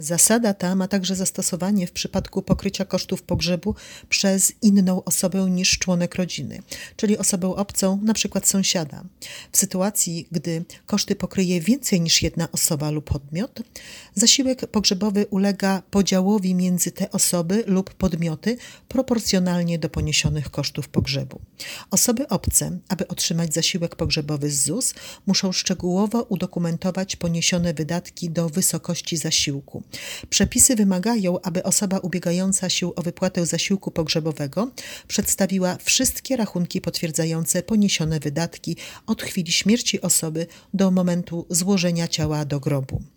Zasada ta ma także zastosowanie w przypadku pokrycia kosztów pogrzebu przez inną osobę niż członek rodziny, czyli osobę obcą, np. sąsiada. W sytuacji, gdy koszty pokryje więcej niż jedna osoba lub podmiot, zasiłek pogrzebowy ulega podziałowi między te osoby lub podmioty proporcjonalnie do poniesionych kosztów pogrzebu. Osoby obce, aby otrzymać zasiłek pogrzebowy z ZUS, muszą szczegółowo udokumentować poniesione wydatki do wysokości zasiłku. Przepisy wymagają, aby osoba ubiegająca się o wypłatę zasiłku pogrzebowego przedstawiła wszystkie rachunki potwierdzające poniesione wydatki od chwili śmierci osoby do momentu złożenia ciała do grobu.